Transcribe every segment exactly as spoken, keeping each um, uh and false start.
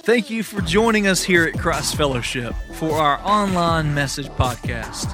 Thank you for joining us here at Christ Fellowship for our online message podcast.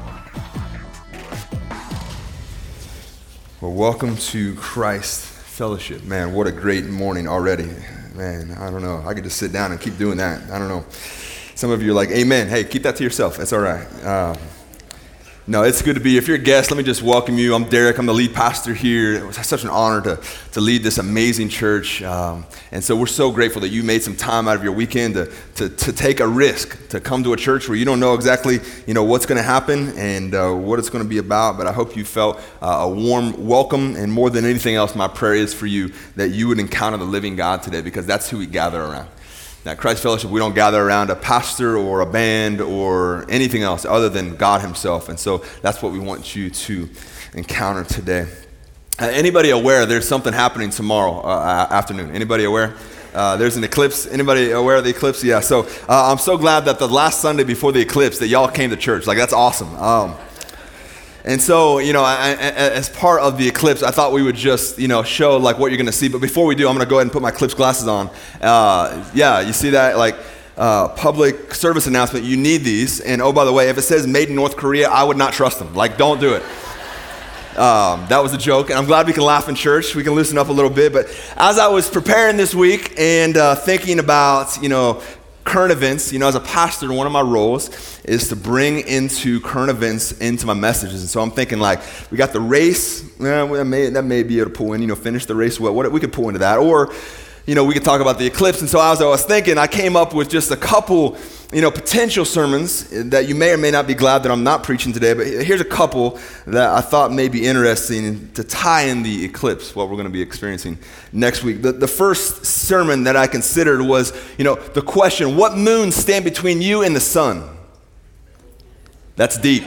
Well, welcome to Christ Fellowship. Man, what a great morning already. Man, I don't know. I could just sit down and keep doing that. I don't know. Some of you are like, amen. Hey, keep that to yourself. That's all right. Um, no, it's good to be here. If you're a guest, let me just welcome you. I'm Derek. I'm the lead pastor here. It was such an honor to, to lead this amazing church. Um, and so we're so grateful that you made some time out of your weekend to, to, to take a risk, to come to a church where you don't know exactly, you know, what's going to happen and uh, what it's going to be about. But I hope you felt uh, a warm welcome. And more than anything else, my prayer is for you that you would encounter the living God today, because that's who we gather around. At Christ Fellowship, we don't gather around a pastor or a band or anything else other than God himself. And so that's what we want you to encounter today. Uh, anybody aware there's something happening tomorrow uh, afternoon? Anybody aware? Uh, there's an eclipse. Anybody aware of the eclipse? Yeah, so uh, I'm so glad that the last Sunday before the eclipse that y'all came to church. Like, that's awesome. Um, And so, you know, I, I, as part of the eclipse, I thought we would just, you know, show like what you're going to see. But before we do, I'm going to go ahead and put my eclipse glasses on. Uh, yeah, you see that? Like, uh, public service announcement, you need these. And oh, by the way, if it says made in North Korea, I would not trust them. Like, don't do it. Um, that was a joke. And I'm glad we can laugh in church. We can loosen up a little bit. But as I was preparing this week and uh, thinking about, you know, current events, you know, as a pastor, one of my roles is to bring into current events into my messages. And so I'm thinking, like, we got the race, eh, well, that, may, that may be able to pull in, you know, finish the race well. What, we could pull into that. Or, you know, we could talk about the eclipse. And so as I was thinking, I came up with just a couple, you know, potential sermons that you may or may not be glad that I'm not preaching today. But here's a couple that I thought may be interesting to tie in the eclipse, what we're going to be experiencing next week. The, the first sermon that I considered was, you know, the question, what moons stand between you and the sun? That's deep.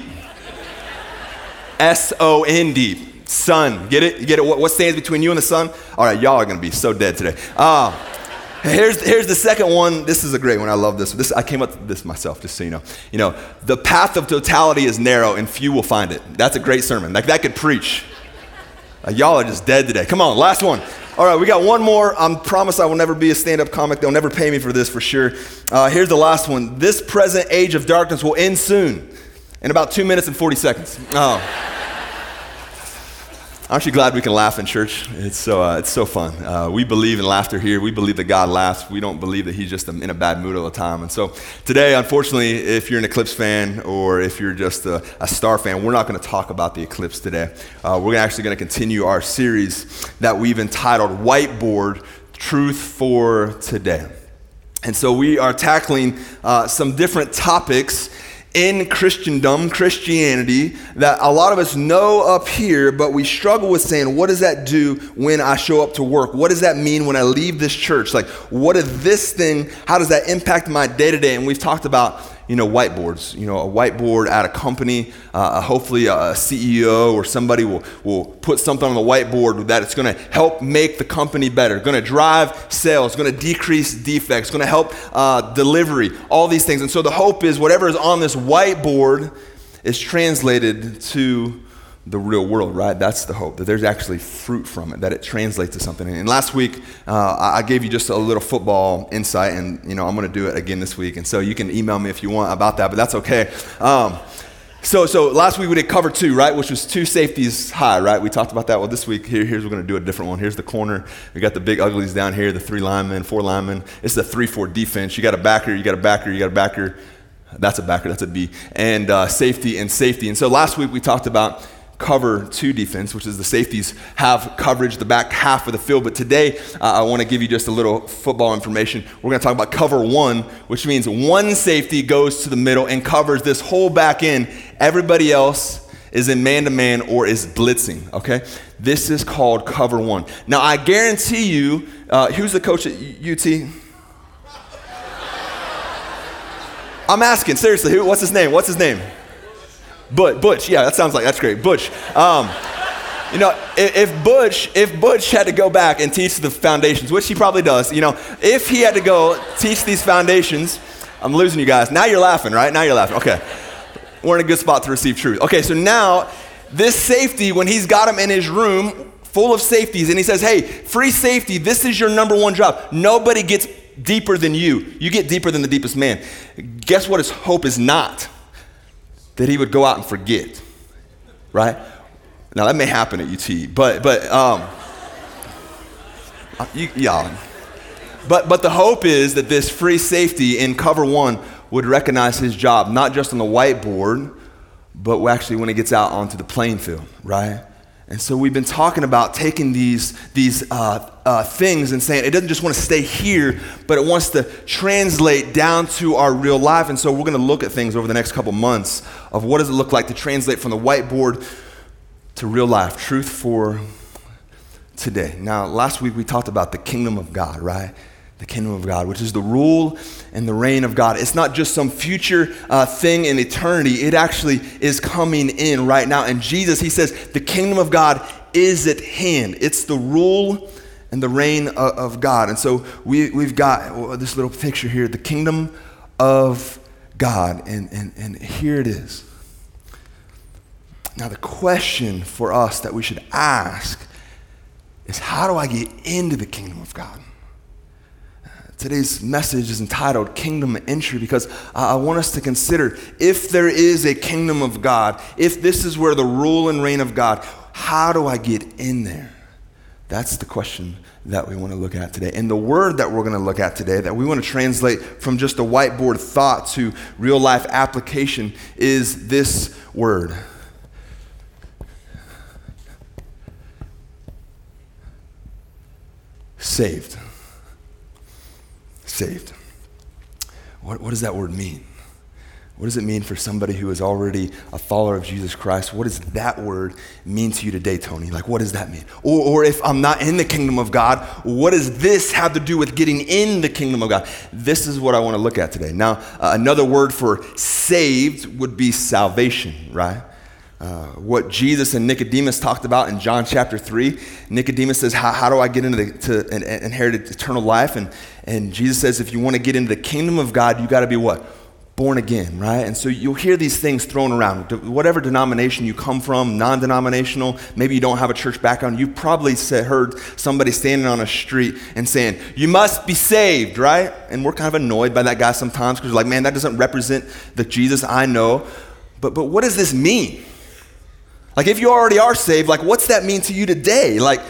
S O N deep. Sun. Get it? You get it? What, what stands between you and the sun? All right, y'all are going to be so dead today. Uh, here's, here's the second one. This is a great one. I love this. This I came up with this myself, just so you know. You know, the path of totality is narrow and few will find it. That's a great sermon. Like, that could preach. Uh, y'all are just dead today. Come on, last one. All right, we got one more. I promise I will never be a stand-up comic. They'll never pay me for this for sure. Uh, here's the last one. This present age of darkness will end soon, in about two minutes and forty seconds. Oh. Aren't you glad we can laugh in church? It's so uh, it's so fun. Uh, we believe in laughter here. We believe that God laughs. We don't believe that he's just in a bad mood all the time. And so today, unfortunately, if you're an Eclipse fan or if you're just a, a Star fan, we're not going to talk about the eclipse today. Uh, we're actually going to continue our series that we've entitled Whiteboard, Truth for Today. And so we are tackling uh, some different topics in Christendom, Christianity, that a lot of us know up here, but we struggle with saying, what does that do when I show up to work? What does that mean when I leave this church? Like, what is this thing? How does that impact my day-to-day? And we've talked about, you know, whiteboards, you know, a whiteboard at a company, uh, hopefully a C E O or somebody will, will put something on the whiteboard that it's going to help make the company better, going to drive sales, going to decrease defects, going to help uh, delivery, all these things. And so the hope is whatever is on this whiteboard is translated to the real world, right? That's the hope, that there's actually fruit from it, that it translates to something. And last week, uh, I gave you just a little football insight, and you know I'm going to do it again this week. And so you can email me if you want about that, but that's okay. Um, so, so last week we did cover two, right? Which was two safeties high, right? We talked about that. Well, this week here, here's we're going to do a different one. Here's the corner. We got the big uglies down here, the three linemen, four linemen. It's the three four defense. You got a backer, you got a backer, you got a backer. That's a backer. That's a B. And uh, safety and safety. And so last week we talked about cover two defense, which is the safeties have coverage the back half of the field. But today, uh, I want to give you just a little football information. We're going to talk about cover one, which means one safety goes to the middle and covers this whole back end. Everybody else is in man-to-man or is blitzing, okay? This is called cover one. Now, I guarantee you, uh, who's the coach at U T? I'm asking, seriously, who? What's his name? What's his name? But Butch, yeah, that sounds like, that's great. Butch. Um, you know, if, if Butch, if Butch had to go back and teach the foundations, which he probably does, you know, if he had to go teach these foundations, I'm losing you guys. Now you're laughing, right? Now you're laughing. Okay. We're in a good spot to receive truth. Okay, so now this safety, when he's got him in his room full of safeties and he says, hey, free safety, this is your number one job. Nobody gets get deeper than you. You get deeper than the deepest man. Guess what his hope is not? That he would go out and forget, right? Now that may happen at U T, but but um, you, y'all. But but the hope is that this free safety in cover one would recognize his job, not just on the whiteboard, but actually when he gets out onto the playing field, right? And so we've been talking about taking these, these uh, uh, things and saying it doesn't just want to stay here, but it wants to translate down to our real life. And so we're going to look at things over the next couple months of what does it look like to translate from the whiteboard to real life, truth for today. Now, last week we talked about the kingdom of God, right? The kingdom of God, which is the rule and the reign of God. It's not just some future uh, thing in eternity. It actually is coming in right now. And Jesus, he says, the kingdom of God is at hand. It's the rule and the reign of, of God. And so we, we've got this little picture here, the kingdom of God. And, and, and here it is. Now the question for us that we should ask is, how do I get into the kingdom of God? Today's message is entitled Kingdom Entry because I want us to consider if there is a kingdom of God, if this is where the rule and reign of God, how do I get in there? That's the question that we want to look at today. And the word that we're going to look at today, that we want to translate from just a whiteboard thought to real life application, is this word. Saved. Saved. What, what does that word mean? What does it mean for somebody who is already a follower of Jesus Christ? What does that word mean to you today, Tony? Like, what does that mean? Or, or if I'm not in the kingdom of God, what does this have to do with getting in the kingdom of God? This is what I want to look at today. Now, uh, another word for saved would be salvation, right? Uh, what Jesus and Nicodemus talked about in John chapter three. Nicodemus says, how, how do I get into the, to an, an inherit eternal life? And, and Jesus says, if you want to get into the kingdom of God, you got to be what? Born again, right? And so you'll hear these things thrown around. Whatever denomination you come from, non-denominational, maybe you don't have a church background, you've probably said, heard somebody standing on a street and saying, you must be saved, right? And we're kind of annoyed by that guy sometimes because we're like, man, that doesn't represent the Jesus I know. But but what does this mean? Like, if you already are saved, like, what's that mean to you today? Like,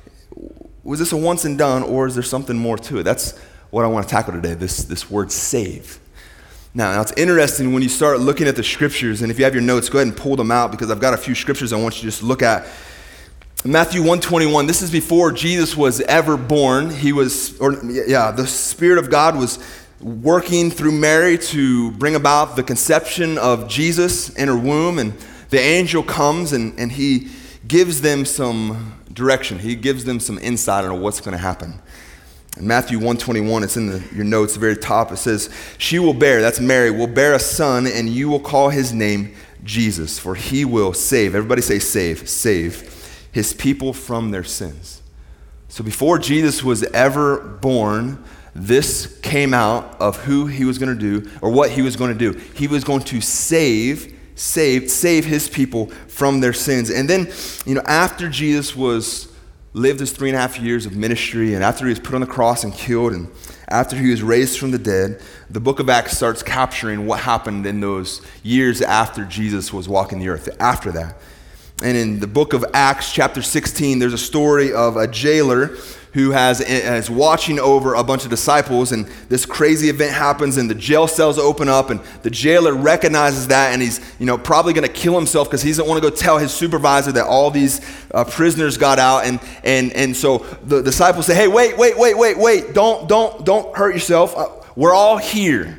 was this a once and done, or is there something more to it? That's what I want to tackle today, this, this word save. Now, now, it's interesting when you start looking at the scriptures, and if you have your notes, go ahead and pull them out, because I've got a few scriptures I want you to just look at. Matthew one twenty-one, this is before Jesus was ever born. He was, or yeah, the Spirit of God was working through Mary to bring about the conception of Jesus in her womb, and the angel comes and, and he gives them some direction. He gives them some insight on what's going to happen. In Matthew one twenty-one, it's in the, your notes, the very top, it says, she will bear, that's Mary, will bear a son, and you will call his name Jesus, for he will save, everybody say save, save his people from their sins. So before Jesus was ever born, this came out of who he was going to do, or what he was going to do. He was going to save Saved, save his people from their sins. And then, you know, after Jesus was lived his three and a half years of ministry, and after he was put on the cross and killed, and after he was raised from the dead, the book of Acts starts capturing what happened in those years after Jesus was walking the earth, after that. And in the book of Acts, chapter sixteen, there's a story of a jailer who has is watching over a bunch of disciples, and this crazy event happens, and the jail cells open up, and the jailer recognizes that, and he's you know probably going to kill himself because he doesn't want to go tell his supervisor that all these uh, prisoners got out, and and and so the disciples say, hey, wait, wait, wait, wait, wait, don't don't don't hurt yourself. Uh, we're all here,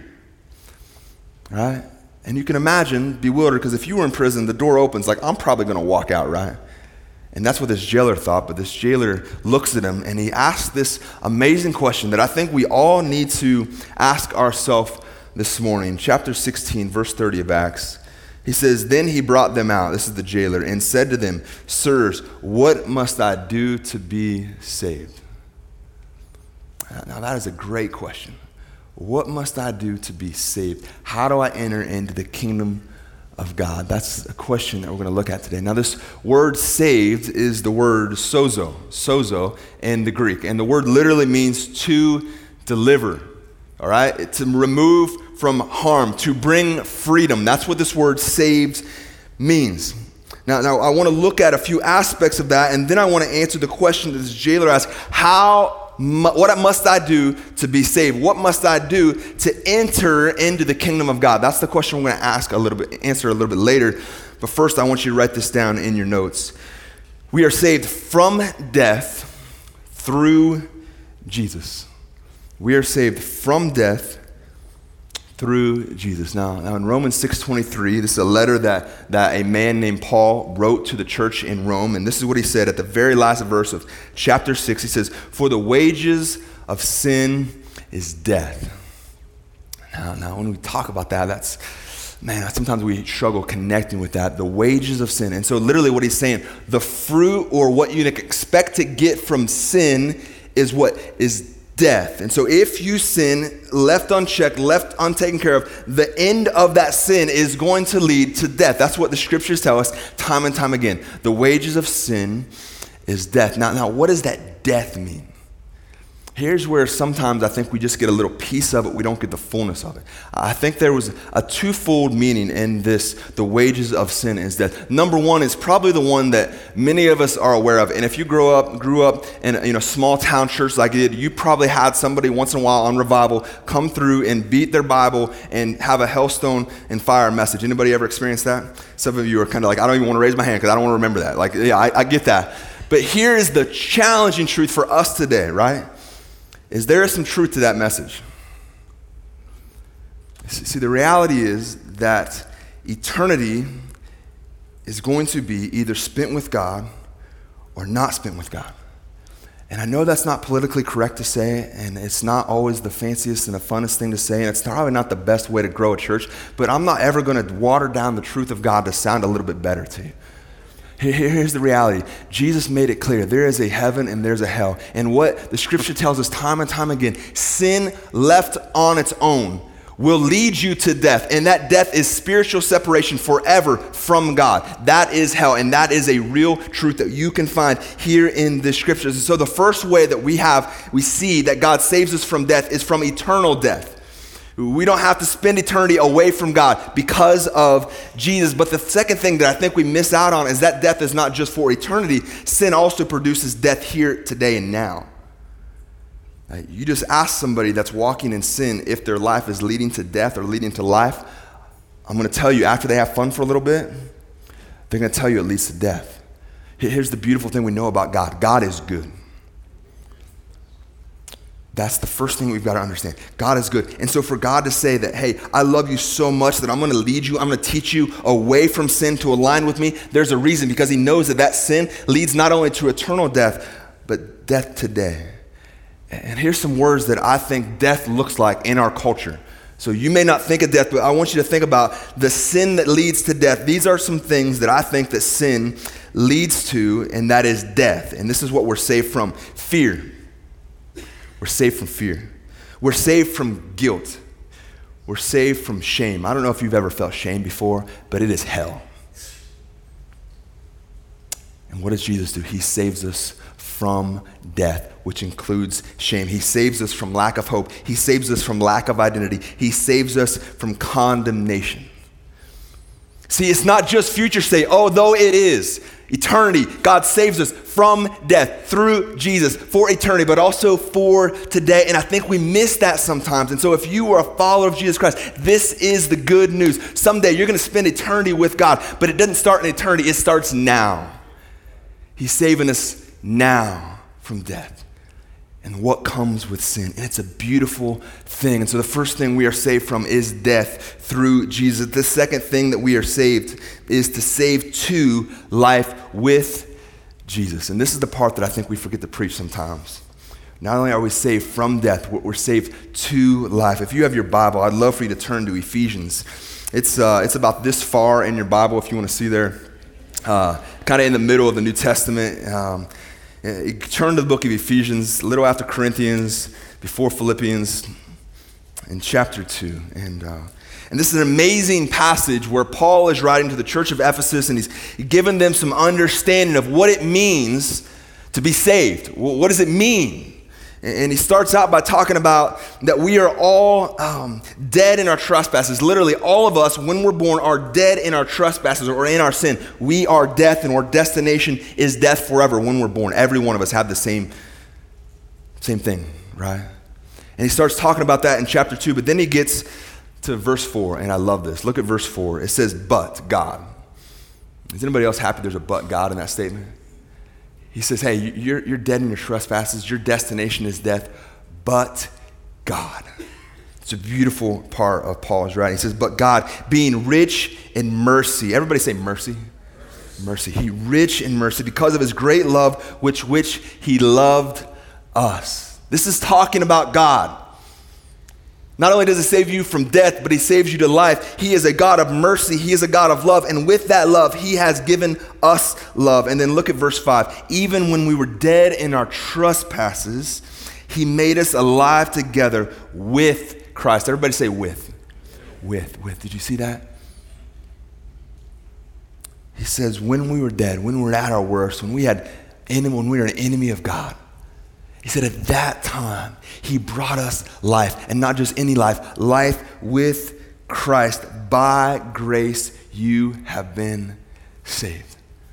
right? And you can imagine bewildered, because if you were in prison, the door opens, like, I'm probably going to walk out, right? And that's what this jailer thought, but this jailer looks at him and he asks this amazing question that I think we all need to ask ourselves this morning. Chapter sixteen, verse thirty of Acts. He says, then he brought them out, this is the jailer, and said to them, sirs, what must I do to be saved? Now that is a great question. What must I do to be saved? How do I enter into the kingdom of God? That's a question that we're going to look at today. Now, this word saved is the word sozo, sozo in the Greek. And the word literally means to deliver, all right? To remove from harm, to bring freedom. That's what this word saved means. Now, now I want to look at a few aspects of that, and then I want to answer the question that this jailer asked, how, what must I do to be saved? What must I do to enter into the kingdom of God? That's the question we're going to ask a little bit, answer a little bit later. But first, I want you to write this down in your notes. We are saved from death through Jesus. We are saved from death through Jesus. Now, now in Romans six twenty-three, this is a letter that, that a man named Paul wrote to the church in Rome, and this is what he said at the very last verse of chapter six. He says, "For the wages of sin is death." Now, now when we talk about that, that's, man, sometimes we struggle connecting with that, the wages of sin. And so literally what he's saying, the fruit or what you expect to get from sin is what is death. And so if you sin, left unchecked, left untaken care of, the end of that sin is going to lead to death. That's what the scriptures tell us time and time again. The wages of sin is death. Now, now what does that death mean? Here's where sometimes I think we just get a little piece of it. We don't get the fullness of it. I think there was a twofold meaning in this, the wages of sin is death. Number one is probably the one that many of us are aware of. And if you grow up, grew up in a you know, small town church like I did, you probably had somebody once in a while on revival come through and beat their Bible and have a hellstone and fire message. Anybody ever experienced that? Some of you are kind of like, I don't even want to raise my hand because I don't want to remember that. Like, yeah, I, I get that. But here is the challenging truth for us today, right? Is there is some truth to that message. See, the reality is that eternity is going to be either spent with God or not spent with God. And I know that's not politically correct to say, and it's not always the fanciest and the funnest thing to say, and it's probably not the best way to grow a church, but I'm not ever going to water down the truth of God to sound a little bit better to you. Here's the reality. Jesus made it clear. There is a heaven and there's a hell. And what the scripture tells us time and time again, sin left on its own will lead you to death. And that death is spiritual separation forever from God. That is hell. And that is a real truth that you can find here in the scriptures. And so the first way that we have, we see that God saves us from death is from eternal death. We don't have to spend eternity away from God because of Jesus. But the second thing that I think we miss out on is that death is not just for eternity. Sin also produces death here, today, and now. You just ask somebody that's walking in sin if their life is leading to death or leading to life. I'm going to tell you, after they have fun for a little bit, they're going to tell you it leads to death. Here's the beautiful thing we know about God. God is good. That's the first thing we've got to understand. God is good. And so for God to say that, hey, I love you so much that I'm going to lead you, I'm going to teach you away from sin to align with me, there's a reason, because he knows that that sin leads not only to eternal death, but death today. And here's some words that I think death looks like in our culture. So you may not think of death, but I want you to think about the sin that leads to death. These are some things that I think that sin leads to, and that is death. And this is what we're saved from. Fear. We're saved from fear. We're saved from guilt. We're saved from shame. I don't know if you've ever felt shame before, but it is hell. And what does Jesus do? He saves us from death, which includes shame. He saves us from lack of hope. He saves us from lack of identity. He saves us from condemnation. See, it's not just future state, although it is. Eternity, God saves us from death through Jesus for eternity, but also for today. And I think we miss that sometimes. And so if you are a follower of Jesus Christ, this is the good news. Someday you're going to spend eternity with God, but it doesn't start in eternity. It starts now. He's saving us now from death and what comes with sin. And it's a beautiful thing. And so the first thing we are saved from is death through Jesus. The second thing that we are saved is to save to life with Jesus. And this is the part that I think we forget to preach sometimes. Not only are we saved from death, we're saved to life. If you have your Bible, I'd love for you to turn to Ephesians. It's uh, it's about this far in your Bible, if you want to see there. Uh, kind of in the middle of the New Testament. Um, Turn to the book of Ephesians, a little after Corinthians, before Philippians, in chapter two. And uh, and this is an amazing passage where Paul is writing to the church of Ephesus, and he's giving them some understanding of what it means to be saved. What does it mean? And he starts out by talking about that we are all um, dead in our trespasses. Literally, all of us, when we're born, are dead in our trespasses or in our sin. We are death, and our destination is death forever when we're born. Every one of us have the same, same thing, right? And he starts talking about that in chapter two, but then he gets to verse four, and I love this. Look at verse four. It says, but God. Is anybody else happy there's a but God in that statement? He says, hey, you're, you're dead in your trespasses. Your destination is death, but God. It's a beautiful part of Paul's writing. He says, but God, being rich in mercy. Everybody say mercy. Mercy. He rich in mercy because of his great love, which which he loved us. This is talking about God. Not only does he save you from death, but he saves you to life. He is a God of mercy. He is a God of love. And with that love, he has given us love. And then look at verse five. Even when we were dead in our trespasses, he made us alive together with Christ. Everybody say with. With, with. Did you see that? He says, when we were dead, when we were at our worst, when we had enemy, when we were an enemy of God, he said at that time, he brought us life, and not just any life, life with Christ. By grace, you have been saved.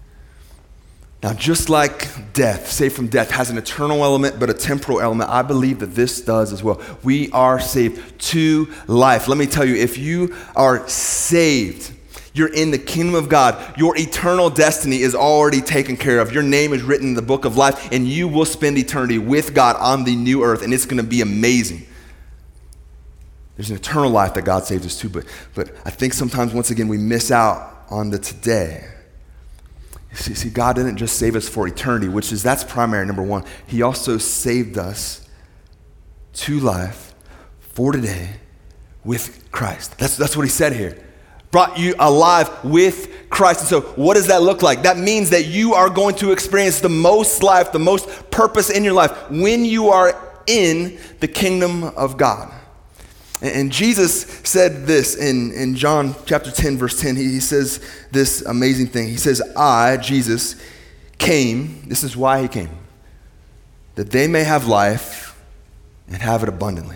Now, just like death, saved from death, has an eternal element, but a temporal element, I believe that this does as well. We are saved to life. Let me tell you, if you are saved, you're in the kingdom of God. Your eternal destiny is already taken care of. Your name is written in the book of life, and you will spend eternity with God on the new earth, and it's going to be amazing. There's an eternal life that God saves us to, but, but I think sometimes, once again, we miss out on the today. See, see, God didn't just save us for eternity, which is, that's primary, number one. He also saved us to life for today with Christ. That's, that's what he said here. Brought you alive with Christ. And so what does that look like? That means that you are going to experience the most life, the most purpose in your life when you are in the kingdom of God. And Jesus said this in, in John chapter ten, verse ten. He, he says this amazing thing. He says, I, Jesus, came, this is why he came, that they may have life and have it abundantly.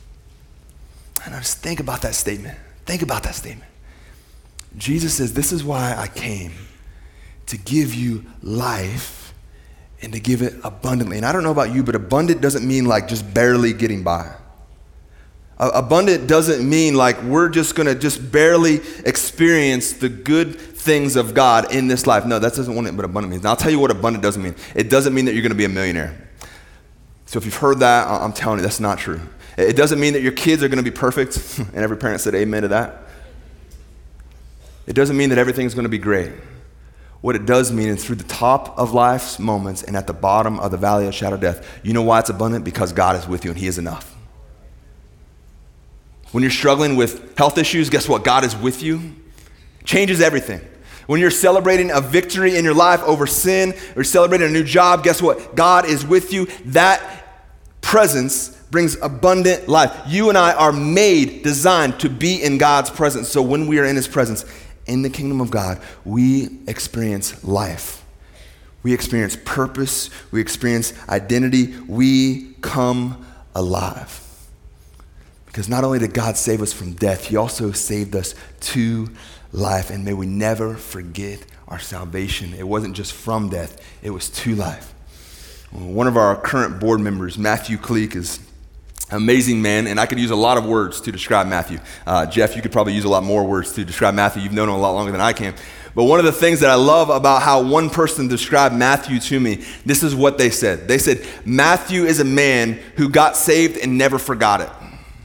And I just think about that statement. Think about that statement. Jesus says, this is why I came, to give you life and to give it abundantly. And I don't know about you, but abundant doesn't mean like just barely getting by. Uh, abundant doesn't mean like we're just gonna just barely experience the good things of God in this life. No, that doesn't what abundant means. Now I'll tell you what abundant doesn't mean. It doesn't mean that you're gonna be a millionaire. So if you've heard that, I'm telling you, that's not true. It doesn't mean that your kids are gonna be perfect, and every parent said amen to that. It doesn't mean that everything's going to be great. What it does mean is through the top of life's moments and at the bottom of the valley of shadow of death, you know why it's abundant? Because God is with you and he is enough. When you're struggling with health issues, guess what? God is with you. Changes everything. When you're celebrating a victory in your life over sin or celebrating a new job, guess what? God is with you. That presence brings abundant life. You and I are made, designed to be in God's presence. So when we are in his presence, in the kingdom of God, we experience life. We experience purpose. We experience identity. We come alive. Because not only did God save us from death, he also saved us to life. And may we never forget our salvation. It wasn't just from death, it was to life. One of our current board members, Matthew Cleek, is amazing man, and I could use a lot of words to describe Matthew. Uh, Jeff, you could probably use a lot more words to describe Matthew. You've known him a lot longer than I can. But one of the things that I love about how one person described Matthew to me, this is what they said. They said, Matthew is a man who got saved and never forgot it.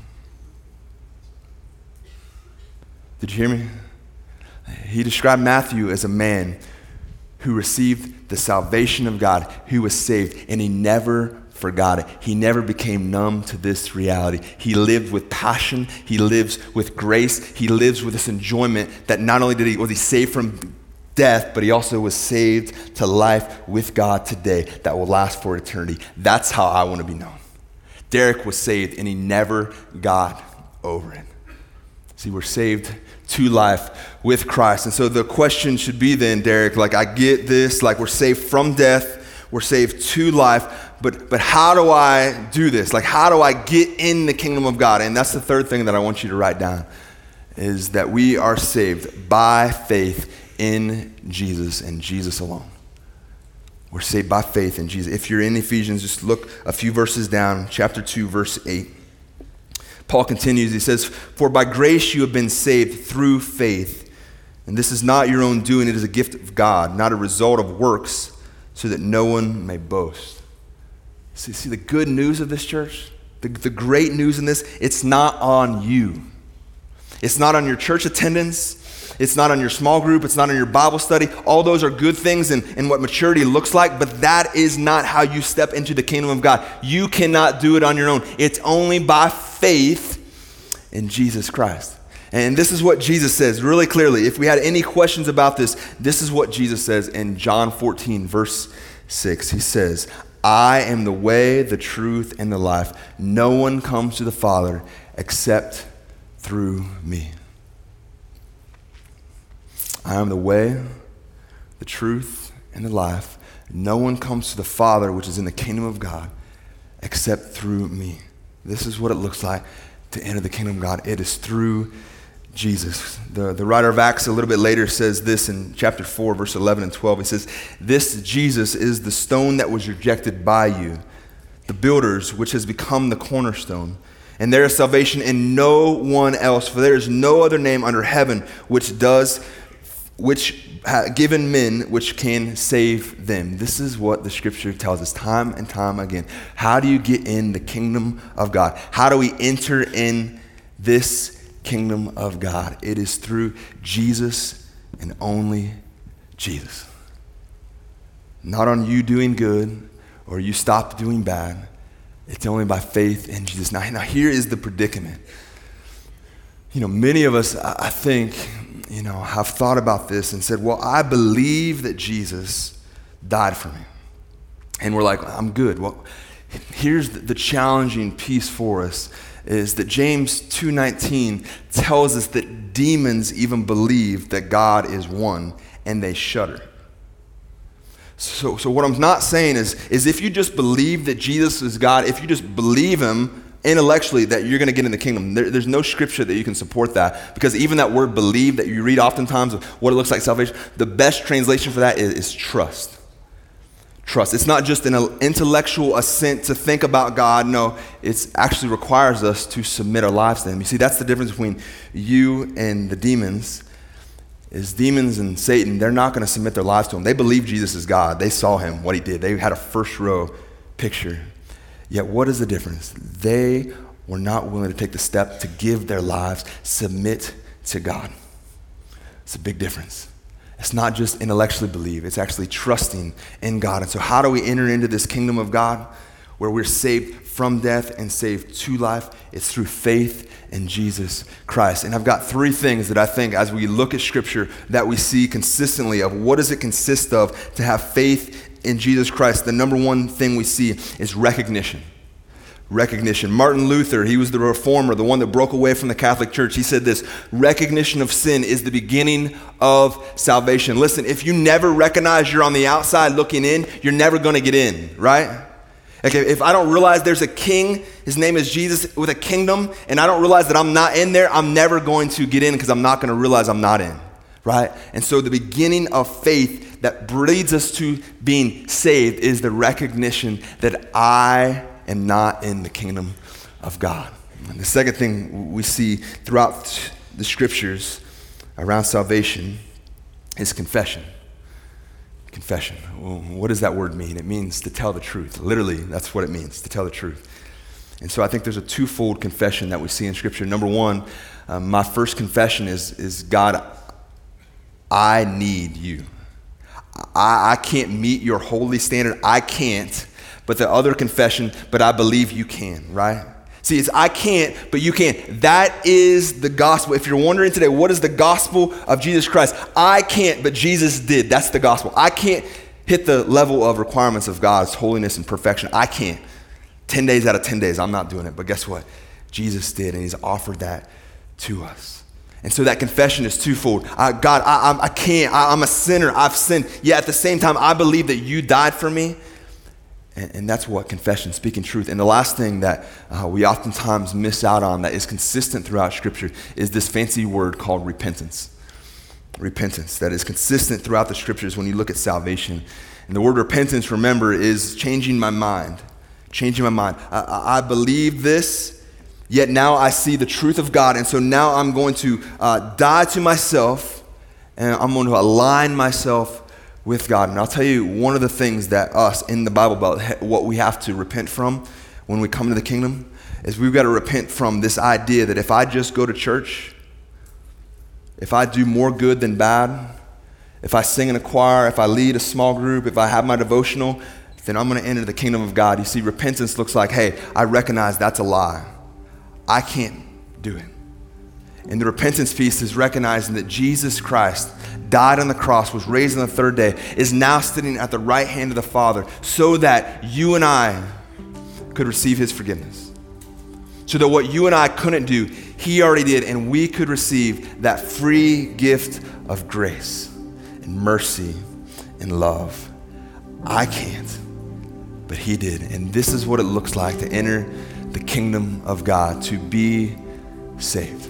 Did you hear me? He described Matthew as a man who received the salvation of God, who was saved, and he never forgot it. He never became numb to this reality. He lived with passion. He lives with grace. He lives with this enjoyment that not only did he was he saved from death, but he also was saved to life with God today that will last for eternity. That's how I want to be known. Derek was saved and he never got over it. See, we're saved to life with Christ. And so the question should be then, Derek, like I get this, like we're saved from death, we're saved to life. But but how do I do this? Like, how do I get in the kingdom of God? And that's the third thing that I want you to write down, is that we are saved by faith in Jesus and Jesus alone. We're saved by faith in Jesus. If you're in Ephesians, just look a few verses down, chapter two, verse eight. Paul continues, he says, "For by grace you have been saved through faith. And this is not your own doing, it is a gift of God, not a result of works, so that no one may boast." See, see the good news of this, church? The, the great news in this, it's not on you. It's not on your church attendance. It's not on your small group. It's not on your Bible study. All those are good things and, and what maturity looks like, but that is not how you step into the kingdom of God. You cannot do it on your own. It's only by faith in Jesus Christ. And this is what Jesus says really clearly. If we had any questions about this, this is what Jesus says in John fourteen, verse six. He says, "I am the way, the truth, and the life. No one comes to the Father except through me." I am the way, the truth, and the life. No one comes to the Father, which is in the kingdom of God, except through me. This is what it looks like to enter the kingdom of God. It is through Jesus. The, the writer of Acts a little bit later says this in chapter four, verse eleven and twelve. He says, "This Jesus is the stone that was rejected by you, the builders, which has become the cornerstone. And there is salvation in no one else, for there is no other name under heaven which does which ha, given men which can save them." This is what the scripture tells us time and time again. How do you get in the kingdom of God? How do we enter in this kingdom of God? It is through Jesus and only Jesus. Not on you doing good or you stop doing bad. It's only by faith in Jesus. Now, now here is the predicament. You know, many of us, I think, you know, have thought about this and said, well, I believe that Jesus died for me. And we're like, I'm good. Well, here's the challenging piece for us is that James two nineteen tells us that demons even believe that God is one, and they shudder. So, so what I'm not saying is, is if you just believe that Jesus is God, if you just believe him intellectually, that you're going to get in the kingdom. There, there's no scripture that you can support that, because even that word believe that you read oftentimes of what it looks like salvation, the best translation for that is, is trust. Trust. It's not just an intellectual assent to think about God. No, it actually requires us to submit our lives to him. You see, that's the difference between you and the demons. Is demons and Satan, they're not going to submit their lives to him. They believe Jesus is God. They saw him, what he did. They had a first row picture. Yet what is the difference? They were not willing to take the step to give their lives, submit to God. It's a big difference. It's not just intellectually believe, it's actually trusting in God. And so how do we enter into this kingdom of God where we're saved from death and saved to life? It's through faith in Jesus Christ. And I've got three things that I think as we look at scripture that we see consistently of what does it consist of to have faith in Jesus Christ. The number one thing we see is recognition. Recognition. Martin Luther, he was the reformer, the one that broke away from the Catholic Church. He said this: recognition of sin is the beginning of salvation. Listen, if you never recognize you're on the outside looking in, you're never going to get in, right? Like if I don't realize there's a king, his name is Jesus with a kingdom, and I don't realize that I'm not in there, I'm never going to get in because I'm not going to realize I'm not in, right? And so the beginning of faith that leads us to being saved is the recognition that I am not in the kingdom of God. And the second thing we see throughout the scriptures around salvation is confession. Confession. Well, what does that word mean? It means to tell the truth. Literally, that's what it means, to tell the truth. And so I think there's a twofold confession that we see in scripture. Number one, um, my first confession is, is God, I need you. I, I can't meet your holy standard. I can't. But the other confession, but I believe you can, right? See, it's I can't, but you can. That is the gospel. If you're wondering today, what is the gospel of Jesus Christ? I can't, but Jesus did. That's the gospel. I can't hit the level of requirements of God's holiness and perfection. I can't. ten days out of ten days, I'm not doing it. But guess what? Jesus did, and he's offered that to us. And so that confession is twofold. I, God, I, I, I can't. I, I'm a sinner. I've sinned. Yet at the same time, I believe that you died for me. And, and that's what confession, speaking truth. And the last thing that uh, we oftentimes miss out on that is consistent throughout Scripture is this fancy word called repentance. Repentance, that is consistent throughout the Scriptures when you look at salvation. And the word repentance, remember, is changing my mind. Changing my mind. I, I believe this, yet now I see the truth of God. And so now I'm going to uh, die to myself, and I'm going to align myself with God. And I'll tell you one of the things that us in the Bible Belt, what we have to repent from when we come to the kingdom, is we've got to repent from this idea that if I just go to church, if I do more good than bad, if I sing in a choir, if I lead a small group, if I have my devotional, then I'm going to enter the kingdom of God. You see, repentance looks like, hey, I recognize that's a lie. I can't do it. And the repentance piece is recognizing that Jesus Christ died on the cross, was raised on the third day, is now sitting at the right hand of the Father so that you and I could receive his forgiveness. So that what you and I couldn't do, he already did, and we could receive that free gift of grace and mercy and love. I can't, but he did. And this is what it looks like to enter the kingdom of God, to be saved.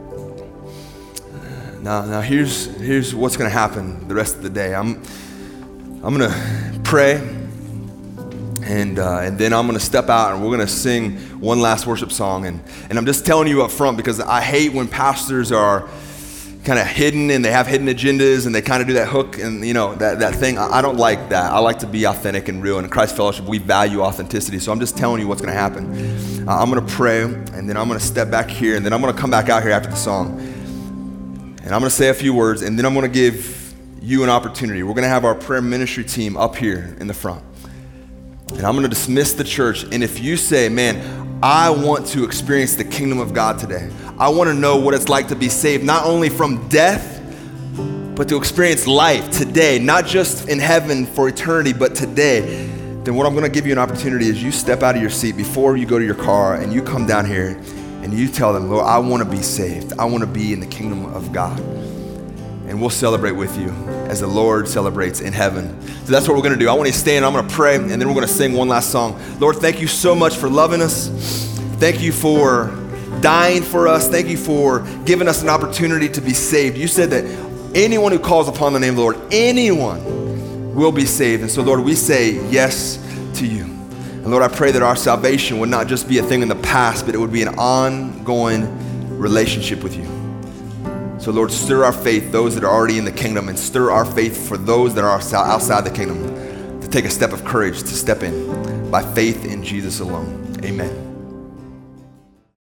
Now, now here's here's what's going to happen the rest of the day. I'm I'm going to pray, and uh, and then I'm going to step out, and we're going to sing one last worship song. And and I'm just telling you up front because I hate when pastors are kind of hidden and they have hidden agendas and they kind of do that hook and you know that that thing. I, I don't like that. I like to be authentic and real. And in Christ Fellowship, we value authenticity. So I'm just telling you what's going to happen. Uh, I'm going to pray, and then I'm going to step back here, and then I'm going to come back out here after the song. And I'm going to say a few words, and then I'm going to give you an opportunity. We're going to have our prayer ministry team up here in the front. And I'm going to dismiss the church. And if you say, man, I want to experience the kingdom of God today. I want to know what it's like to be saved, not only from death, but to experience life today, not just in heaven for eternity, but today. Then what I'm going to give you an opportunity is you step out of your seat before you go to your car and you come down here and you tell them, Lord, I want to be saved. I want to be in the kingdom of God. And we'll celebrate with you as the Lord celebrates in heaven. So that's what we're going to do. I want you to stand, I'm going to pray, and then we're going to sing one last song. Lord, thank you so much for loving us. Thank you for dying for us. Thank you for giving us an opportunity to be saved. You said that anyone who calls upon the name of the Lord, anyone will be saved. And so, Lord, we say yes to you. And Lord, I pray that our salvation would not just be a thing in the past, but it would be an ongoing relationship with you. So Lord, stir our faith, those that are already in the kingdom, and stir our faith for those that are outside the kingdom to take a step of courage to step in by faith in Jesus alone. Amen.